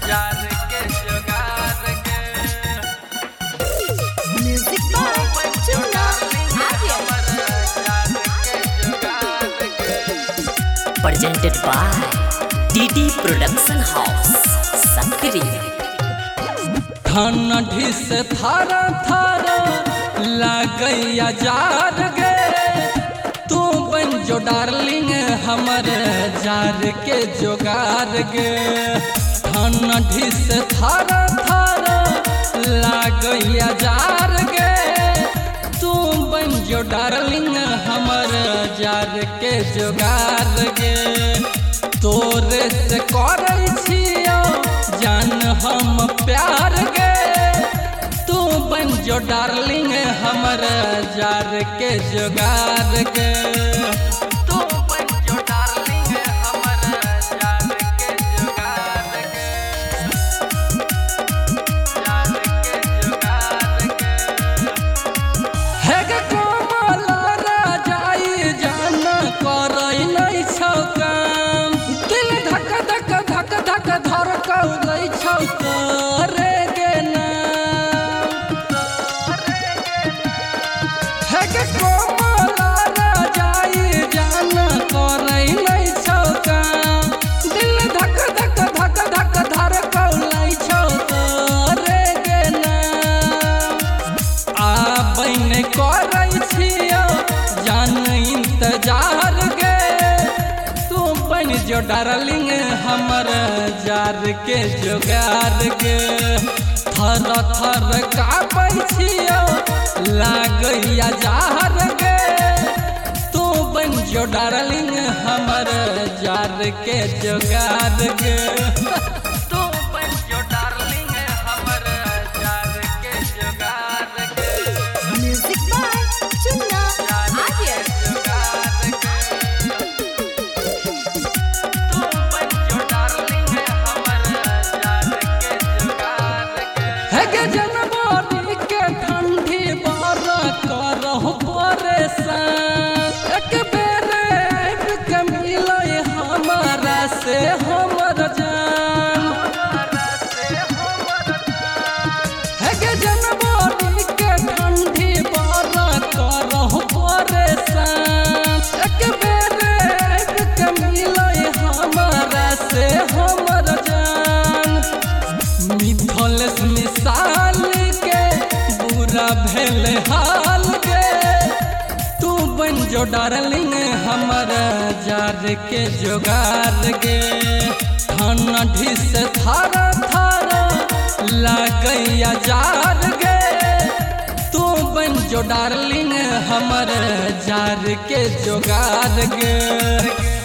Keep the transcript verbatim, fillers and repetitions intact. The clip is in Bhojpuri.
जार के जुगार के music by Chunna Arya presented by D D Production House, Sakri। ठंडी से थारा थारा लागैया जार गे, तू बन जो डार्लिंग हमर जार के जोगार गे। ठंडी से थारा थारा लागैया जार गे, तू बन जो डार्लिंग हमर जार के जोगार गे। तोरे से करै छियो जान हम प्यार गे, तू बन जो डार्लिंग हमर जार के जोगार गे। तू बन जो डार्लिंग हमर जार के जोगार गे, जार के जोगार गे। हे गे कोमल राजाई जान करै नै छौ काम, दिल धक धक धक धक धड़कौलै छौ तोरे गे नाम। हे गे कोमल राजाई जान करै नै छौ काम, दिल धक धक धक धक धड़कौलै छौ तोरे गे नाम। आबै नै करै छियो जान इंतजार गे, तू बन जो डार्लिंग हमर जार के जोगार गे। थर थर काँपै छियो लागैया जार गे, तू बन जो डार्लिंग हमर जार के जोगार गे। तू बन जो डार्लिंग हमर जार के जोगार गे, म्यूजिक बाय चुन्ना आर्या हे गे जनवरी के ठंडी बार करहु परेशान, एक बेर आबि के मिलै हमरा से हमर जान। हे गे जनवरी के ठंडी बार करहु परेशान, एक बेर आबि के मिलै हमरा से हमर जान। मिथलेश मिसाल के बुरा भेल हाल गे, तू बन जो डार्लिंग हमर जार के जोगार गे। ठंडी से थारा थारा लागैया जार गे, तू बन जो डार्लिंग हमर जार के जोगार गे।